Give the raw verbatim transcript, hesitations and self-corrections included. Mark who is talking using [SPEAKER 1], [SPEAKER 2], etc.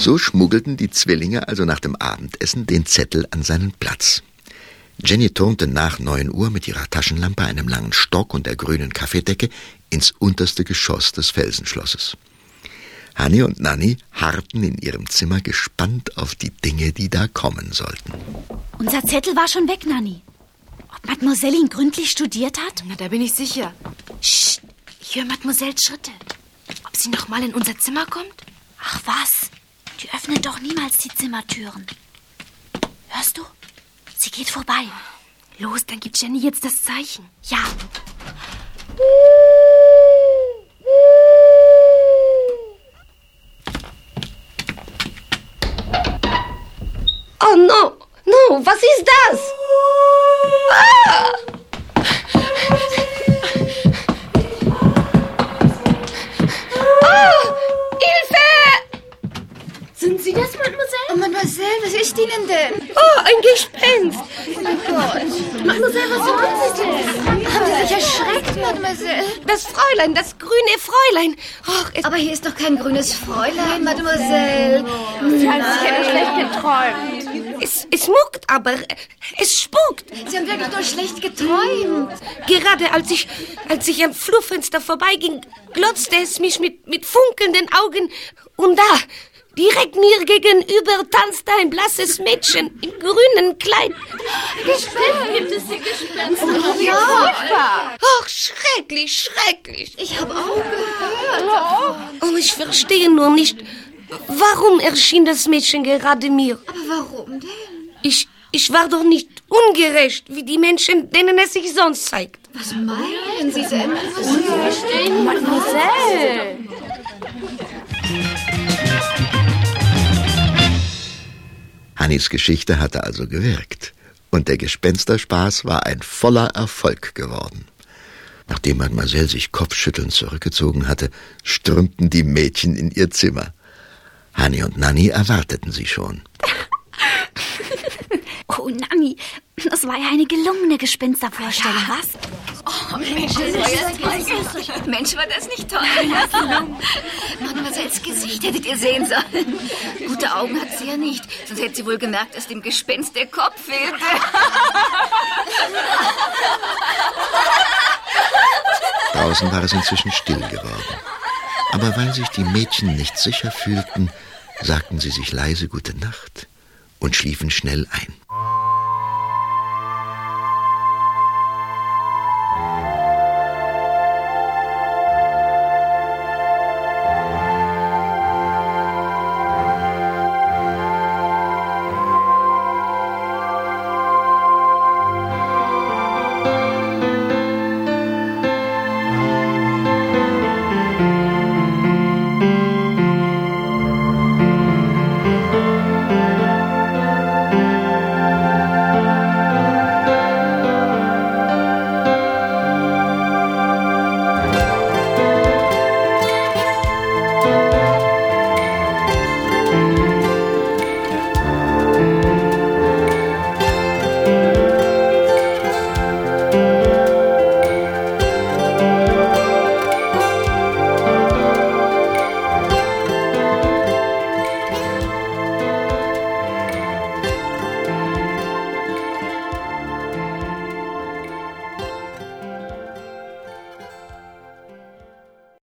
[SPEAKER 1] So schmuggelten die Zwillinge also nach dem Abendessen den Zettel an seinen Platz. Jenny turnte nach neun Uhr mit ihrer Taschenlampe, einem langen Stock und der grünen Kaffeedecke ins unterste Geschoss des Felsenschlosses. Hanni und Nanni harrten in ihrem Zimmer gespannt auf die Dinge, die da kommen sollten.
[SPEAKER 2] Unser Zettel war schon weg, Nanni. Ob Mademoiselle ihn gründlich studiert hat?
[SPEAKER 3] Na, da bin ich sicher.
[SPEAKER 2] Psst, ich höre Mademoiselles Schritte.
[SPEAKER 3] Ob sie noch mal in unser Zimmer kommt?
[SPEAKER 2] Ach was, die öffnen doch niemals die Zimmertüren. Hörst du? Sie geht vorbei.
[SPEAKER 3] Los, dann gibt Jenny jetzt das Zeichen.
[SPEAKER 2] Ja.
[SPEAKER 4] Oh no, no, was ist das? Ah! Oh, Hilfe!
[SPEAKER 3] Sind Sie das, Mademoiselle?
[SPEAKER 4] Oh, Mademoiselle, was ist Ihnen denn?
[SPEAKER 3] Oh, ein Gespenst.
[SPEAKER 4] Oh mein Gott.
[SPEAKER 3] Mademoiselle, was haben Sie denn?
[SPEAKER 4] Haben Sie sich erschreckt, Mademoiselle?
[SPEAKER 3] Das Fräulein, das grüne Fräulein. Och, es
[SPEAKER 4] Aber hier ist doch kein grünes Fräulein, Mademoiselle.
[SPEAKER 3] Sie haben sich ja schlecht geträumt. Es, es muckt aber, es spukt.
[SPEAKER 4] Sie haben wirklich nur schlecht geträumt.
[SPEAKER 3] Gerade als ich, als ich am Flurfenster vorbeiging, glotzte es mich mit, mit funkelnden Augen. Und da, direkt mir gegenüber, tanzte ein blasses Mädchen im grünen Kleid. Gespenst, gibt es die Gespenster?
[SPEAKER 4] Oh, ja.
[SPEAKER 3] Ach, schrecklich, schrecklich.
[SPEAKER 4] Ich habe auch gehört.
[SPEAKER 3] Oh, ich verstehe nur nicht, warum erschien das Mädchen gerade mir?
[SPEAKER 4] Aber warum denn?
[SPEAKER 3] Ich, ich war doch nicht ungerecht, wie die Menschen, denen es sich sonst zeigt.
[SPEAKER 4] Was meinen Sie denn?
[SPEAKER 2] Mademoiselle!
[SPEAKER 1] Hannis Geschichte hatte also gewirkt. Und der Gespensterspaß war ein voller Erfolg geworden. Nachdem Mademoiselle sich kopfschüttelnd zurückgezogen hatte, strömten die Mädchen in ihr Zimmer. Hanni und Nanni erwarteten sie schon.
[SPEAKER 2] Oh, Nanni, das war ja eine gelungene Gespenstervorstellung, ja. Was?
[SPEAKER 4] Oh, Mensch, das war ja toll. Mensch, war das nicht toll. Mademoiselles Gesicht hättet ihr sehen sollen. Gute Augen hat sie ja nicht, sonst hätte sie wohl gemerkt, dass dem Gespenst der Kopf fehlte.
[SPEAKER 1] Draußen war es inzwischen still geworden. Aber weil sich die Mädchen nicht sicher fühlten, sagten sie sich leise Gute Nacht und schliefen schnell ein.